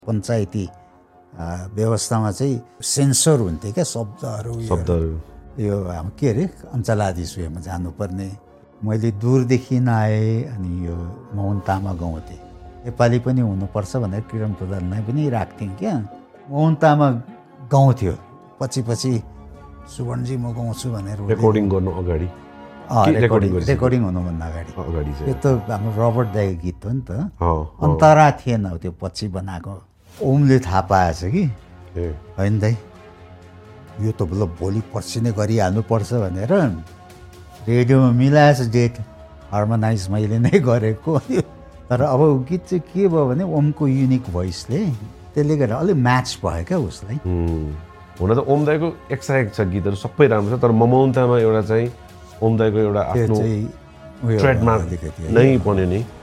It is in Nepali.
पञ्चायती व्यवस्थामा चाहिँ सेन्सर हुन्थ्यो क्या शब्दहरू यो के अरे अञ्चलाधीश उयोमा जानुपर्ने। मैले दूरदेखि आएँ अनि यो मोहन तामा गाउँथेँ, नेपाली पनि हुनुपर्छ भनेर किरण प्रधानलाई पनि राख्थ्यौँ क्या। मोहन तामा गाउँथ्यो, पछि सुवर्णजी म गाउँछु भनेर रेकर्डिङ गर्नु अगाडि रेकर्डिङ हुनुभन्दा अगाडि यो त हाम्रो रबर्ट दाईको गीत हो नि त। अन्तरा थिएन त्यो पछि बनाएको। ओमले थाहा पाएछ कि होइन दाई यो त बल्ल भोलि पर्सि नै गरिहाल्नुपर्छ भनेर रेडियोमा मिलाएछ डेट, हार्मोनाइज मैले नै गरेको। तर अब गीत चाहिँ के भयो भने ओमको युनिक भोइसले त्यसले गर्दा अलिक म्याच भयो क्या उसलाई। हुन त ओम दाईको एक्स्ट्रा छ गीतहरू सबै राम्रो छ, तर ममौनतामा एउटा चाहिँ ओम दाईको एउटा आफ्नो ट्रेडमार्क नै बन्यो नि।